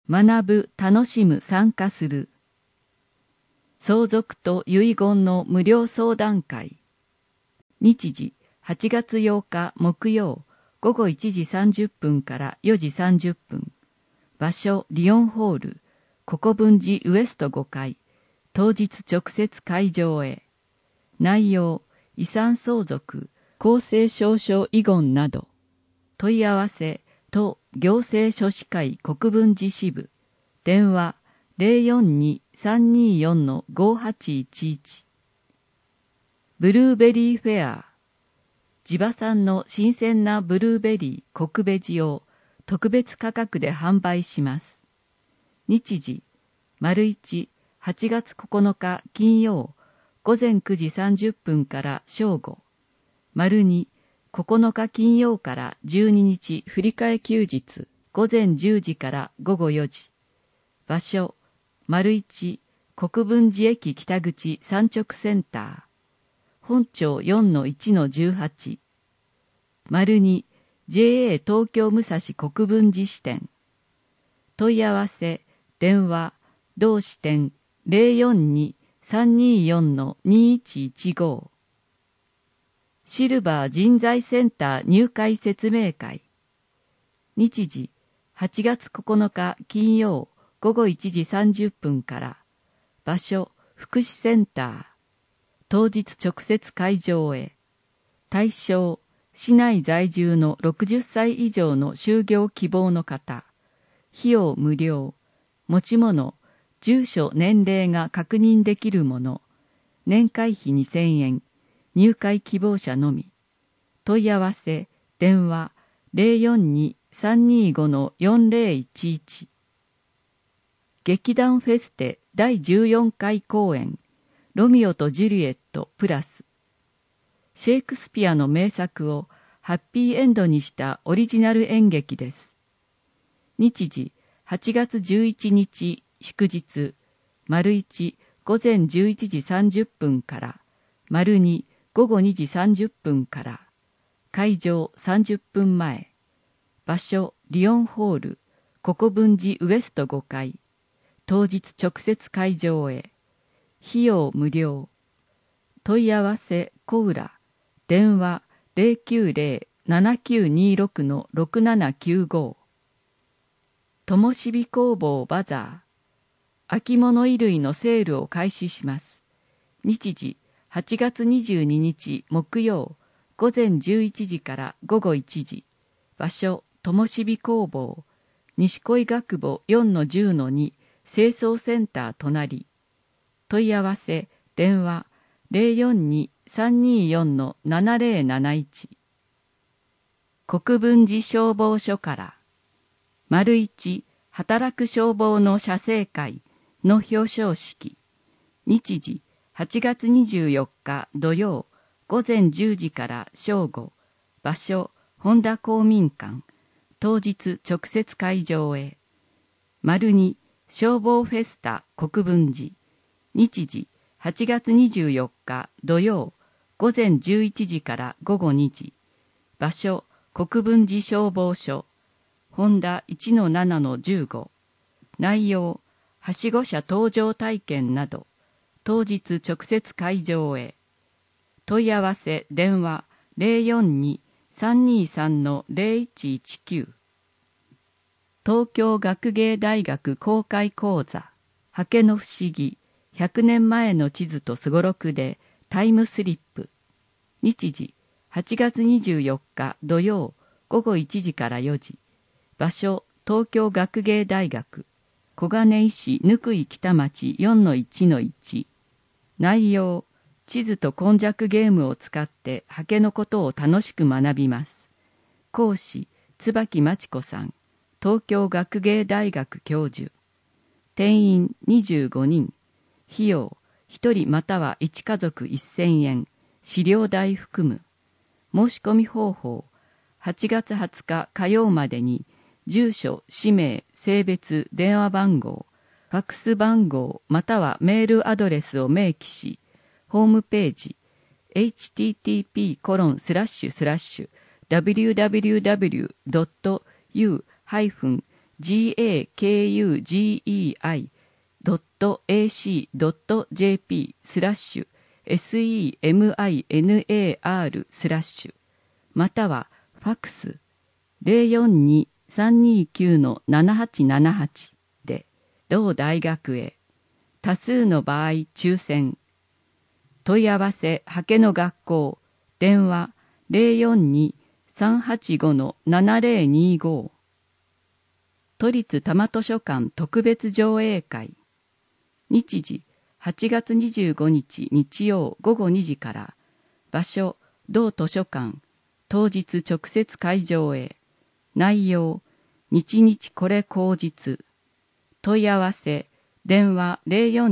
学ぶ、楽しむ、参加する。相続と遺言の無料相談会。日時、8月8日木曜、午後1時30分から4時30分。場所、リオンホール、国分寺ウエスト5階。当日直接会場へ。内容、遺産相続、公正証書遺言など。問い合わせ、都行政書士会国分寺支部。電話、042-324-5811。ブルーベリーフェア。地場産の新鮮なブルーベリー国ベジを特別価格で販売します。日時、1、8月9日金曜、午前9時30分から正午。2、9日金曜から12日振り替え休日、午前10時から午後4時。場所、1、国分寺駅北口産直センター。本町 4-1-18。2、JA 東京武蔵国分寺支店。問い合わせ、電話、同支店 042-324-2115。シルバー人材センター入会説明会。日時、8月9日金曜午後1時30分から。場所、福祉センター。当日直接会場へ。対象、市内在住の60歳以上の就業希望の方。費用無料。持ち物、住所年齢が確認できるもの。年会費2000円。入会希望者のみ。問い合わせ、電話、042-325-4011。劇団フェステ第14回公演、ロミオとジュリエットプラス。シェイクスピアの名作をハッピーエンドにしたオリジナル演劇です。日時、8月11日祝日、1、午前11時30分から、2、午後2時30分から。会場30分前。場所、リオンホール、国分寺ウエスト5階。当日直接会場へ。費用無料。問い合わせ、小浦。電話、090-7926-6795。ともしび工房バザー。秋物衣類のセールを開始します。日時、8月22日木曜、午前11時から午後1時。場所、ともしび工房。西恋学部 4-10-2 清掃センター隣。問い合わせ、電話、042-324-7071。国分寺消防署から。1、働く消防の写生会の表彰式。日時、8月24日土曜、午前10時から正午。場所、本田公民館。当日直接会場へ。2、消防フェスタ国分寺。日時、8月24日土曜、午前11時から午後2時。場所、国分寺消防署。本田 1-7-15。内容、はしご車搭乗体験など。当日直接会場へ。問い合わせ電話 042-323-0119。東京学芸大学公開講座、刷毛の不思議、100年前の地図とすごろくでタイムスリップ。日時、8月24日土曜、午後1時から4時。場所、東京学芸大学、小金井市貫井北町 4-1-1。内容、地図と今昔ゲームを使って刷毛のことを楽しく学びます。講師、椿真知子さん、東京学芸大学教授。定員25人。費用、1人または1家族1000円。飼料代含む。申し込み方法、8月20日火曜までに、住所、氏名、性別、電話番号、ファックス番号またはメールアドレスを明記し、ホームページ http://www.u- jakugei.ac.jp/seminar/またはファクス 042-329-7878 で同大学へ。多数の場合抽選。問い合わせはけの学校電話 042-385-7025 都立多摩図書館特別上映会。日時8月25日日曜午後2時から。場所同図書館。当日直接会場へ。内容日々これ口実。問い合わせ電話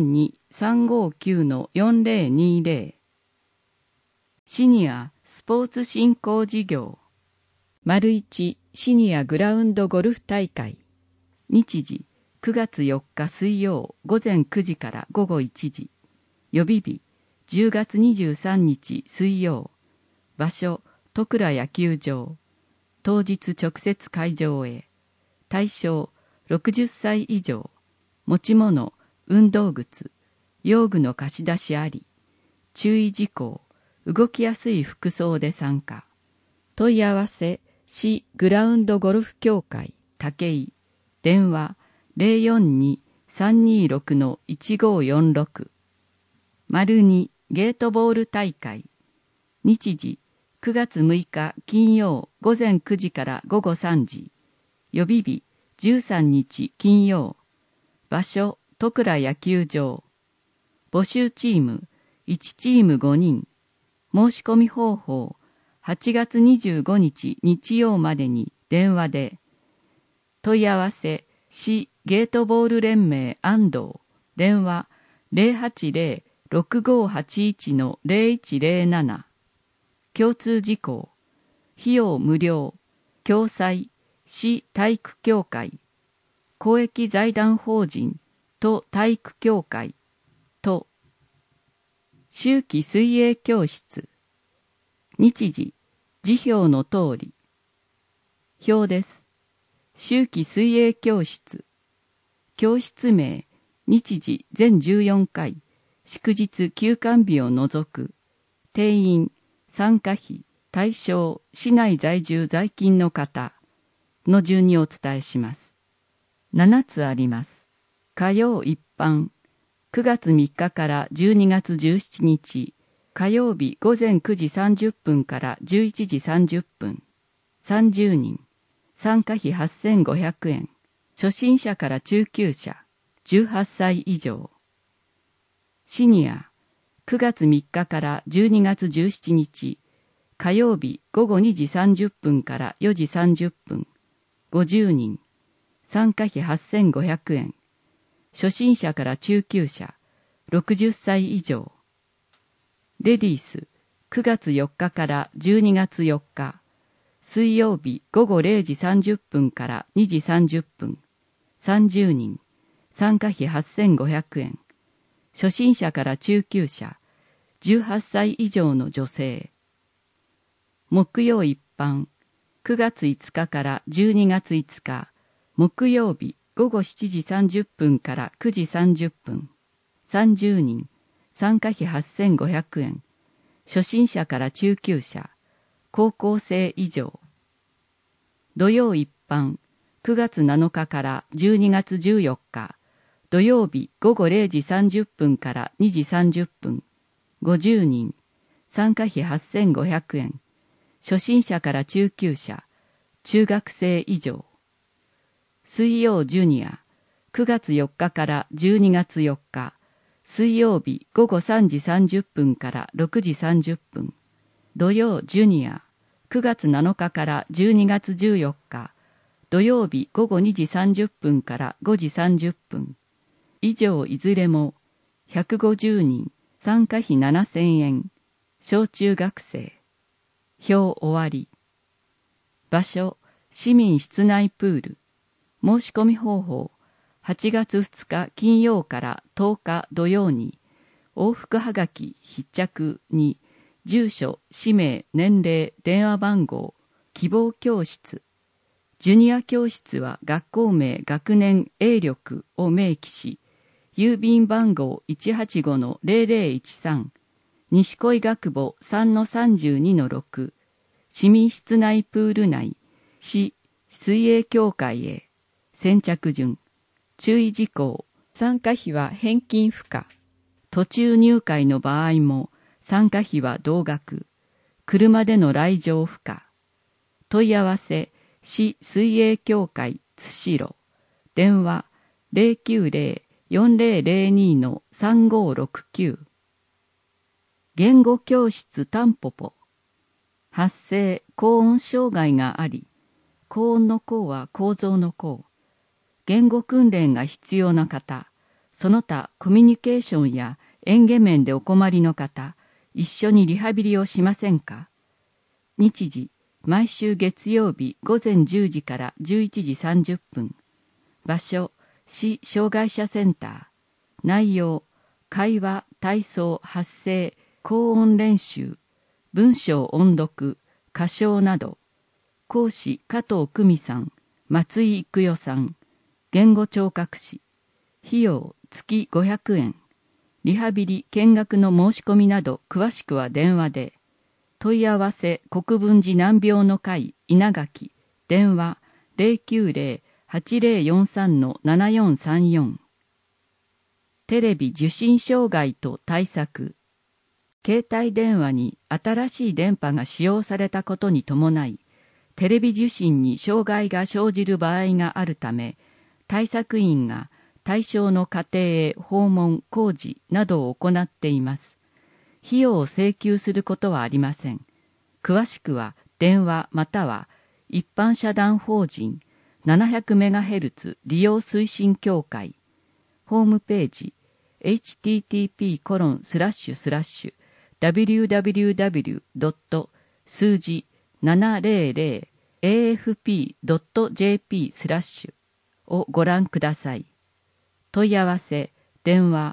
042-359-4020。シニアスポーツ振興事業。1シニアグラウンドゴルフ大会。日時9月4日水曜午前9時から午後1時。予備日10月23日水曜。場所戸倉野球場。当日直接会場へ。対象60歳以上。持ち物運動靴用具の貸し出しあり。注意事項動きやすい服装で参加。問い合わせ市グラウンドゴルフ協会武井。電話 042-326-1546。2ゲートボール大会。日時9月6日金曜午前9時から午後3時。予備日13日金曜。場所戸倉野球場。募集チーム1チーム5人。申し込み方法8月25日日曜までに電話で。問い合わせ市ゲートボール連盟安藤。電話 080-6581-0107。共通事項費用無料。共催市体育協会公益財団法人と体育協会と。秋季水泳教室。日時辞表の通り。表です。秋季水泳教室。教室名日時全14回。祝日休館日を除く。定員参加費対象市内在住在勤の方の順にお伝えします。7つあります。火曜一般9月3日から12月17日火曜日午前9時30分から11時30分。30人。参加費8500円。初心者から中級者18歳以上。シニア9月3日から12月17日火曜日午後2時30分から4時30分。50人。参加費8500円。初心者から中級者60歳以上。レディース9月4日から12月4日水曜日午後0時30分から2時30分。30人。参加費8500円。初心者から中級者18歳以上の女性。木曜一般9月5日から12月5日木曜日午後7時30分から9時30分。30人。参加費8500円。初心者から中級者高校生以上。土曜一般9月7日から12月14日土曜日午後0時30分から2時30分。50人。参加費8500円。初心者から中級者中学生以上。水曜ジュニア9月4日から12月4日水曜日午後3時30分から6時30分。土曜ジュニア9月7日から12月14日土曜日午後2時30分から5時30分。以上いずれも150人。参加費7000円。小中学生。表終わり。場所市民室内プール。申し込み方法8月2日金曜から10日土曜に往復はがき必着に住所氏名年齢電話番号希望教室ジュニア教室は学校名、学年、営力を明記し、郵便番号 185-0013、西恋学簿 3-32-6、市民室内プール内、市水泳協会へ、先着順、注意事項、参加費は返金不可、途中入会の場合も参加費は同額、車での来場不可、問い合わせ、市水泳協会津代、電話 090-4002-3569。言語教室タンポポ。発声、高音障害があり、高音の高は構造の高。言語訓練が必要な方、その他コミュニケーションや嚥下面でお困りの方、一緒にリハビリをしませんか？日時、毎週月曜日午前10時から11時30分。場所、市障害者センター。内容、会話、体操、発声、高音練習、文章音読、歌唱など。講師、加藤久美さん、松井育代さん。言語聴覚士。費用、月500円。リハビリ、見学の申し込みなど、詳しくは電話で。問い合わせ国分寺難病の会稲垣電話 090-8043-7434 テレビ受信障害と対策。携帯電話に新しい電波が使用されたことに伴いテレビ受信に障害が生じる場合があるため、対策員が対象の家庭へ訪問工事などを行っています。費用を請求することはありません。詳しくは電話または一般社団法人 700MHz 利用推進協会ホームページ http://www. 数字 700afp.jp/ をご覧ください。問い合わせ電話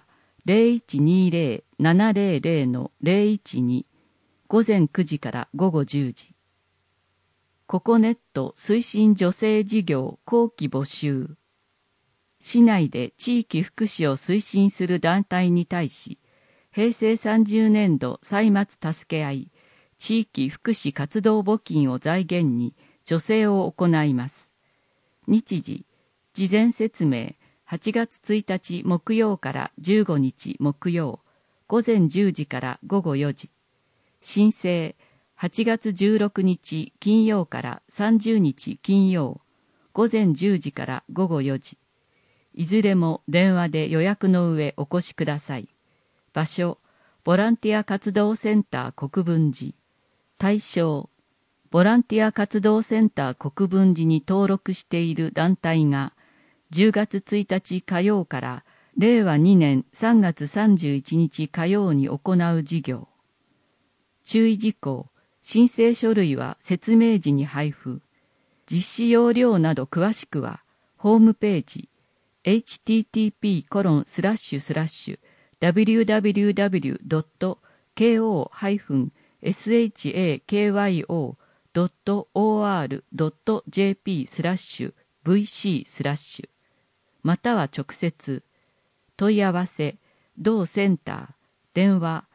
0120-700-012午前9時から午後10時。ココネット推進女性事業後期募集。市内で地域福祉を推進する団体に対し、平成30年度歳末助け合い、地域福祉活動募金を財源に助成を行います。日時、事前説明、8月1日木曜から15日木曜、午前10時から午後4時。申請、8月16日金曜から30日金曜、午前10時から午後4時。いずれも電話で予約の上お越しください。場所、ボランティア活動センター国分寺。対象、ボランティア活動センター国分寺に登録している団体が、10月1日火曜から令和2年3月31日火曜に行う事業。注意事項、申請書類は説明時に配布。実施要領など詳しくは、ホームページ、http://www.ko-shakyo.or.jp/vc/ または直接、問い合わせ、同センター、電話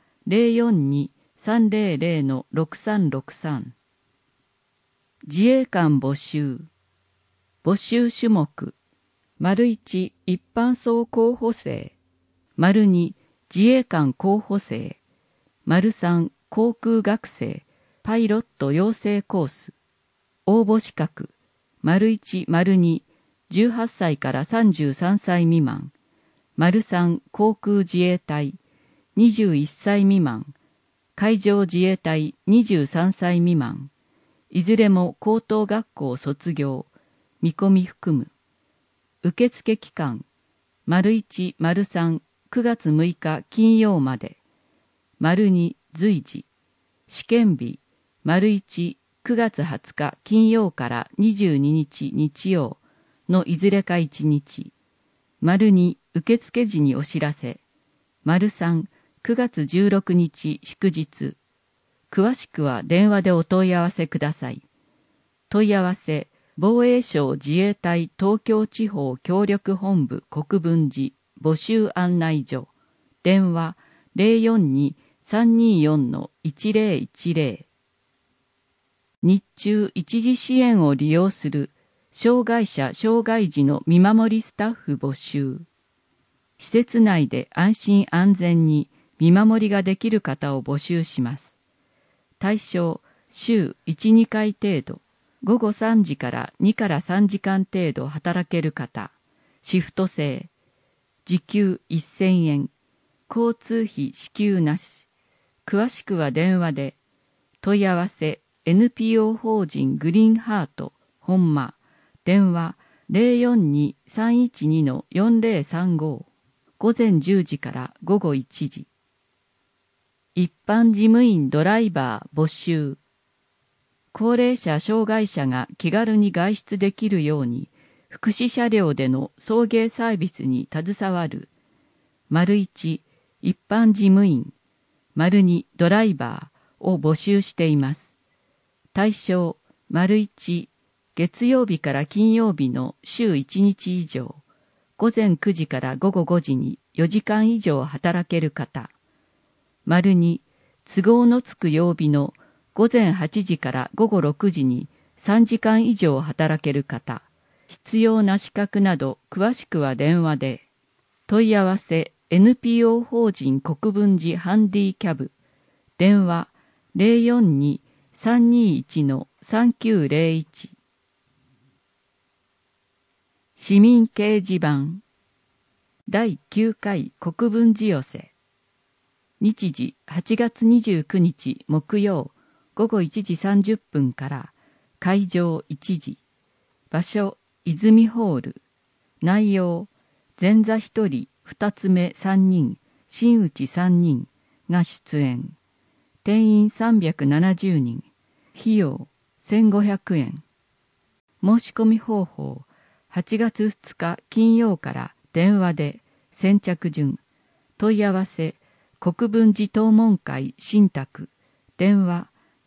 042-300-6363。自衛官募集。募集種目。1、一般層候補生。2、自衛官候補生。3、航空学生、パイロット養成コース。応募資格。1、2、18歳から33歳未満。3、航空自衛隊、21歳未満。海上自衛隊23歳未満。いずれも高等学校卒業。見込み含む。受付期間。1、3、9月6日金曜まで。2、随時。試験日。1、9月20日金曜から22日日曜のいずれか1日。2、受付時にお知らせ。3、9月16日祝日。詳しくは電話でお問い合わせください。問い合わせ防衛省自衛隊東京地方協力本部国分寺募集案内所、電話 042-324-1010。日中一時支援を利用する障害者・障害児の見守りスタッフ募集。施設内で安心安全に見守りができる方を募集します。対象、週1、2回程度、午後3時から2から3時間程度働ける方、シフト制、時給1000円、交通費支給なし。詳しくは電話で、問い合わせ NPO 法人グリーンハート本間、電話 042-312-4035、午前10時から午後1時。一般事務員ドライバー募集。高齢者・障害者が気軽に外出できるように、福祉車両での送迎サービスに携わる。1、一般事務員。2、ドライバーを募集しています。対象、1、月曜日から金曜日の週1日以上、午前9時から午後5時に4時間以上働ける方。2、都合のつく曜日の午前8時から午後6時に3時間以上働ける方。必要な資格など詳しくは電話で。問い合わせ NPO 法人国分寺ハンディキャブ。電話 042-321-3901。市民掲示板。第9回国分寺寄せ。日時8月29日木曜午後1時30分から会場1時。場所泉ホール。内容前座1人2つ目3人真打ち3人が出演。定員370人。費用1500円。申し込み方法8月2日金曜から電話で先着順。問い合わせ国分寺東門会新宅。電話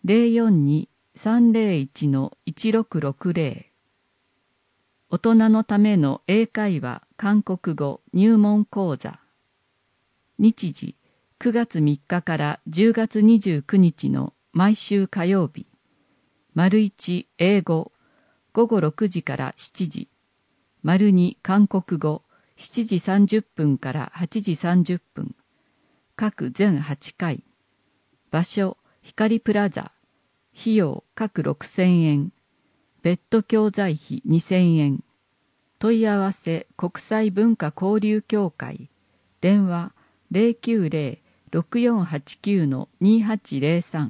042-301-1660。大人のための英会話韓国語入門講座。日時9月3日から10月29日の毎週火曜日。1英語午後6時から7時。2韓国語7時30分から8時30分。各全8回。場所光プラザ。費用各6000円。別途教材費2000円。問い合わせ国際文化交流協会。電話 090-6489-2803。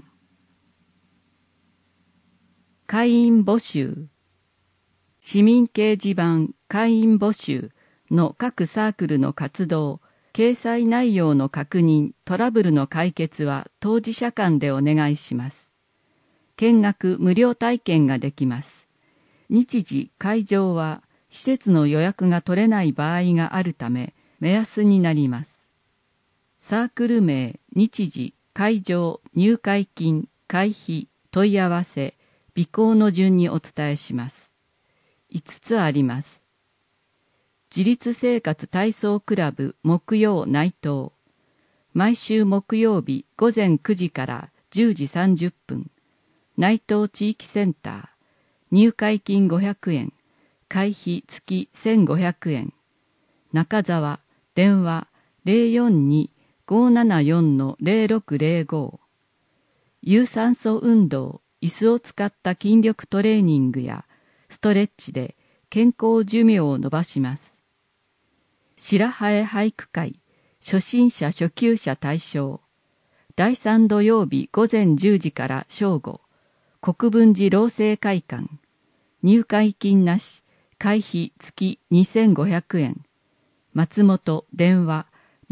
会員募集。市民掲示板会員募集の各サークルの活動、掲載内容の確認、トラブルの解決は当事者間でお願いします。見学無料体験ができます。日時、会場は施設の予約が取れない場合があるため目安になります。サークル名、日時、会場、入会金、会費、問い合わせ、備考の順にお伝えします。5つあります。自立生活体操クラブ木曜内藤。毎週木曜日午前9時から10時30分。内藤地域センター。入会金500円。会費月1500円。中沢。電話 042-574-0605。有酸素運動、椅子を使った筋力トレーニングやストレッチで健康寿命を延ばします。白羽俳句会、初心者初級者対象。第3土曜日午前10時から正午。国分寺老成会館。入会金なし。会費月2500円。松本電話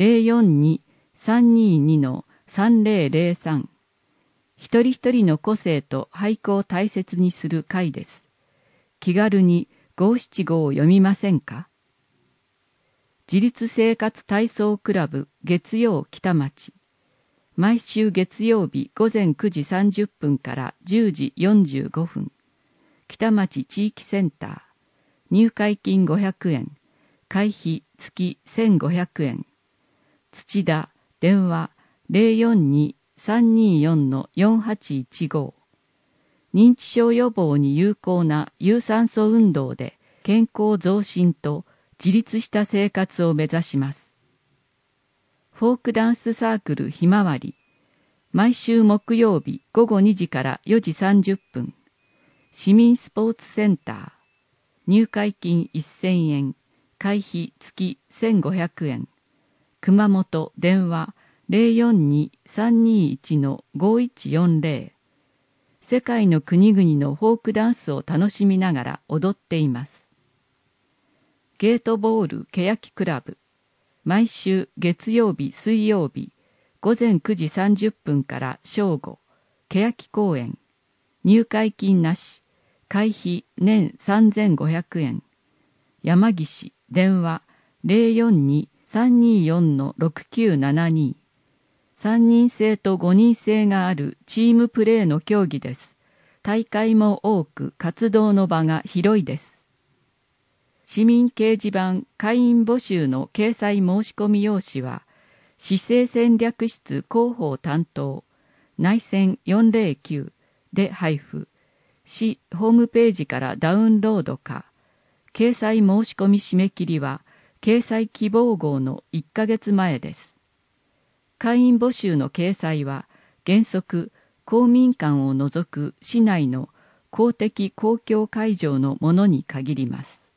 042-322-3003。一人一人の個性と俳句を大切にする会です。気軽に五七五を読みませんか？自立生活体操クラブ月曜北町。毎週月曜日午前9時30分から10時45分。 北町地域センター、入会金500円、会費月1500円。土田、電話 042-324-4815。認知症予防に有効な有酸素運動で健康増進と自立した生活を目指します。フォークダンスサークルひまわり、毎週木曜日午後2時から4時30分。市民スポーツセンター、入会金1000円、会費月1500円。熊本、電話 042-321-5140。世界の国々のフォークダンスを楽しみながら踊っています。ゲートボールけやきクラブ、毎週月曜日、水曜日、午前9時30分から正午、けやき公園、入会金なし、会費年3500円。山岸、電話 042-324-6972。3人制と5人制があるチームプレーの競技です。大会も多く活動の場が広いです。市民掲示板会員募集の掲載申し込み用紙は、市政戦略室広報担当、内線409で配布。市ホームページからダウンロードか、掲載申し込み締め切りは、掲載希望号の1ヶ月前です。会員募集の掲載は、原則、公民館を除く市内の公的公共会場のものに限ります。